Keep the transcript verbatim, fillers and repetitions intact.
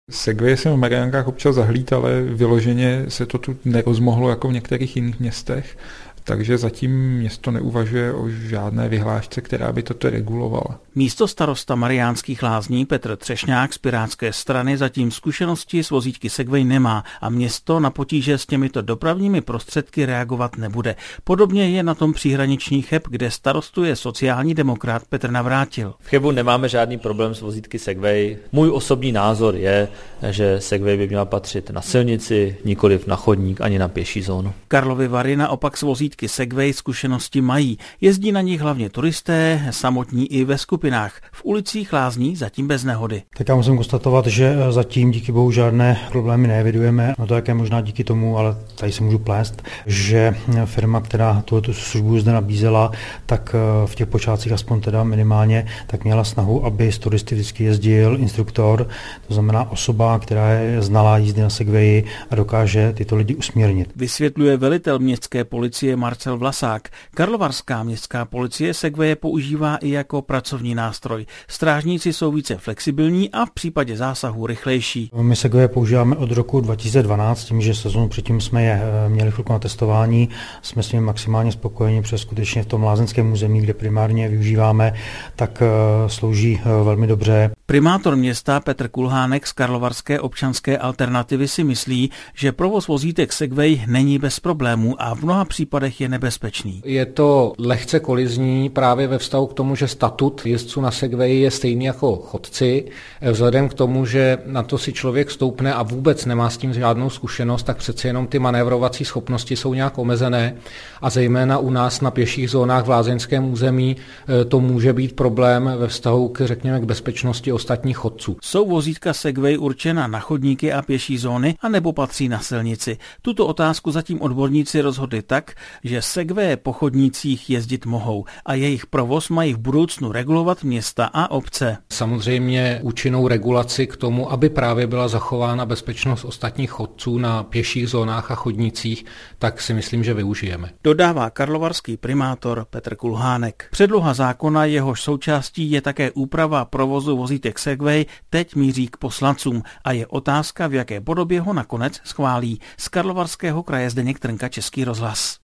Segway jsem v Mariánkách občas zahlíd, ale vyloženě se to tu nerozmohlo jako v některých jiných městech, takže zatím město neuvažuje o žádné vyhlášce, která by toto regulovala. Místostarosta Mariánských Lázní Petr Třešňák z Pirátské strany zatím zkušenosti s vozítky Segway nemá a město na potíže s těmito dopravními prostředky reagovat nebude. Podobně je na tom příhraniční Cheb, kde starostuje sociální demokrat Petr Navrátil. V Chebu nemáme žádný problém s vozítky Segway. Můj osobní názor je, že Segway by měla patřit na silnici, nikoliv na chodník ani na pěší zónu. Karlovy Vary naopak s vozítky Segway zkušenosti mají. Jezdí na nich hlavně turisté, samotní i ve skupinách. V ulicích Lázní zatím bez nehody. Tak já musím konstatovat, že zatím díky bohu žádné problémy neevidujeme. No to jaké možná díky tomu, ale tady se můžu plést, že firma, která tuto službu zde nabízela, tak v těch počátcích aspoň teda minimálně, tak měla snahu, aby z turisty vždycky jezdil instruktor, to znamená osoba, která je znalá jízdy na Segwayi a dokáže tyto lidi usměrnit. Vysvětluje velitel městské policie Marcel Vlasák. Karlovarská městská policie Segwaye používá i jako pracovní nástroj. Strážníci jsou více flexibilní a v případě zásahu rychlejší. My Segwaye používáme od roku dva tisíce dvanáct, tím, že sezónu předtím jsme je měli chvilku na testování, jsme s nimi maximálně spokojeni, protože skutečně v tom lázeňském území, kde primárně využíváme, tak slouží velmi dobře. Primátor města Petr Kulhánek z Karlovarské občanské alternativy si myslí, že provoz vozítek Segway není bez problémů a v mnoha případech je nebezpečný. Je to lehce kolizní právě ve vztahu k tomu, že statut jezdců na Segwayi je stejný jako chodci. Vzhledem k tomu, že na to si člověk stoupne a vůbec nemá s tím žádnou zkušenost, tak přece jenom ty manévrovací schopnosti jsou nějak omezené a zejména u nás na pěších zónách v lázeňském území to může být problém ve vztahu k, řekněme, k bezpečnosti ostatních chodců. Jsou vozítka Segway určena na chodníky a pěší zóny a nebo patří na silnici? Tuto otázku zatím odborníci rozhodli tak, že Segwaye po chodnících jezdit mohou a jejich provoz mají v budoucnu regulovat města a obce. Samozřejmě účinnou regulaci k tomu, aby právě byla zachována bezpečnost ostatních chodců na pěších zónách a chodnících, tak si myslím, že využijeme. Dodává karlovarský primátor Petr Kulhánek. Předloha zákona, jehož součástí je také úprava provozu vozítek Segway, teď míří k poslancům a je otázka, v jaké podobě ho nakonec schválí. Z Karlovarského kraje Zdeněk Trnka, Český rozhlas.